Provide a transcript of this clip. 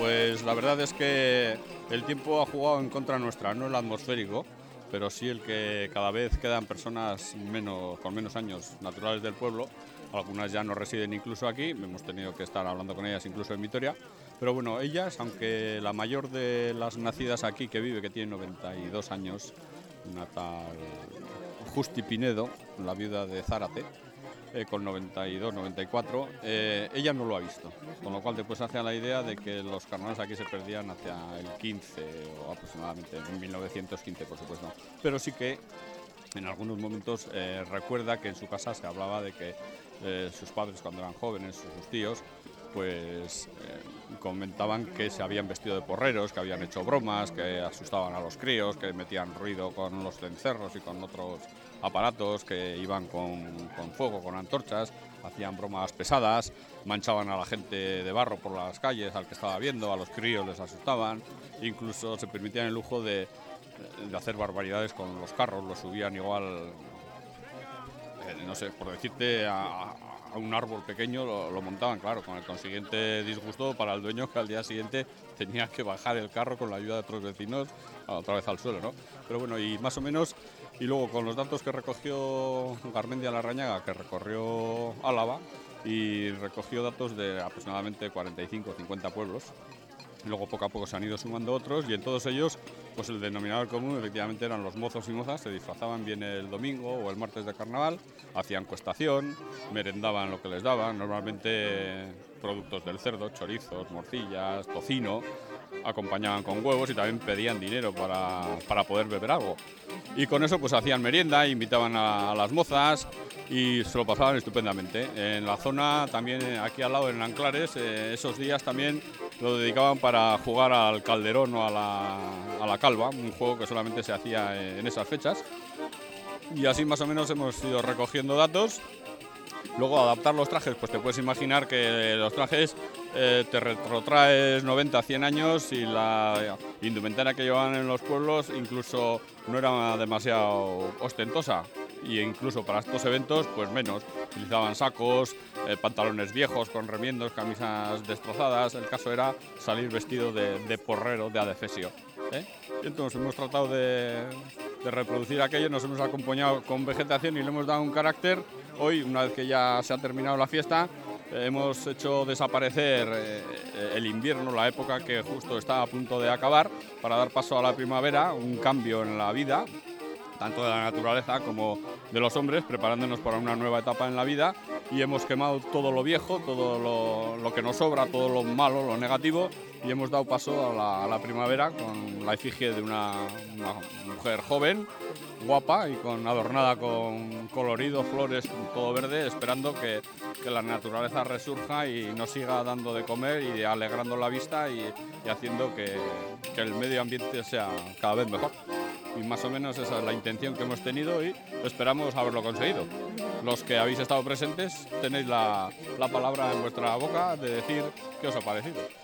Pues la verdad es que el tiempo ha jugado en contra nuestra, no el atmosférico, pero sí el que cada vez quedan personas con menos años naturales del pueblo. Algunas ya no residen incluso aquí, hemos tenido que estar hablando con ellas incluso en Vitoria. Pero bueno, ellas, aunque la mayor de las nacidas aquí que vive, que tiene 92 años, una tal Justi Pinedo, la viuda de Zárate, con 92, 94, ella no lo ha visto, con lo cual te puedes hacer la idea de que los carnavales aquí se perdían hacia el 15 o aproximadamente, en 1915 por supuesto, pero sí que en algunos momentos recuerda que en su casa se hablaba de que sus padres cuando eran jóvenes, sus tíos, pues comentaban que se habían vestido de porreros, que habían hecho bromas, que asustaban a los críos, que metían ruido con los cencerros y con otros aparatos, que iban con fuego, con antorchas, hacían bromas pesadas, manchaban a la gente de barro por las calles, al que estaba viendo, a los críos les asustaban, incluso se permitían el lujo de hacer barbaridades con los carros, los subían igual, no sé, por decirte, a un árbol pequeño lo montaban, claro, con el consiguiente disgusto para el dueño, que al día siguiente tenía que bajar el carro con la ayuda de otros vecinos otra vez al suelo, ¿no? Pero bueno, y más o menos, y luego con los datos que recogió Garmendia Larrañaga, que recorrió Álava y recogió datos de aproximadamente 45 o 50 pueblos. Luego poco a poco se han ido sumando otros y en todos ellos pues el denominador común efectivamente eran los mozos y mozas, se disfrazaban bien el domingo o el martes de carnaval, hacían cuestación, merendaban lo que les daban, normalmente productos del cerdo, chorizos, morcillas, tocino, acompañaban con huevos y también pedían dinero para poder beber algo. Y con eso pues hacían merienda, invitaban a las mozas y se lo pasaban estupendamente. En la zona, también aquí al lado en Anclares, esos días también lo dedicaban para jugar al calderón o a la calva, un juego que solamente se hacía en esas fechas. Y así más o menos hemos ido recogiendo datos. Luego adaptar los trajes, pues te puedes imaginar que los trajes te retrotraes 90, 100 años y la indumentaria que llevaban en los pueblos incluso no era demasiado ostentosa. Y incluso para estos eventos, pues menos. Utilizaban sacos, pantalones viejos con remiendos, camisas destrozadas. El caso era salir vestido de porrero, de adefesio. Y entonces hemos tratado de reproducir aquello, nos hemos acompañado con vegetación y le hemos dado un carácter. Hoy, una vez que ya se ha terminado la fiesta, hemos hecho desaparecer el invierno, la época que justo está a punto de acabar, para dar paso a la primavera, un cambio en la vida, tanto de la naturaleza como de los hombres, preparándonos para una nueva etapa en la vida, y hemos quemado todo lo viejo, todo lo que nos sobra, todo lo malo, lo negativo, y hemos dado paso a la primavera con la efigie de una mujer joven, guapa y adornada con colorido, flores, todo verde, esperando que la naturaleza resurja y nos siga dando de comer y alegrando la vista y haciendo que el medio ambiente sea cada vez mejor. Y más o menos esa es la intención que hemos tenido y esperamos haberlo conseguido. Los que habéis estado presentes tenéis la palabra en vuestra boca de decir qué os ha parecido.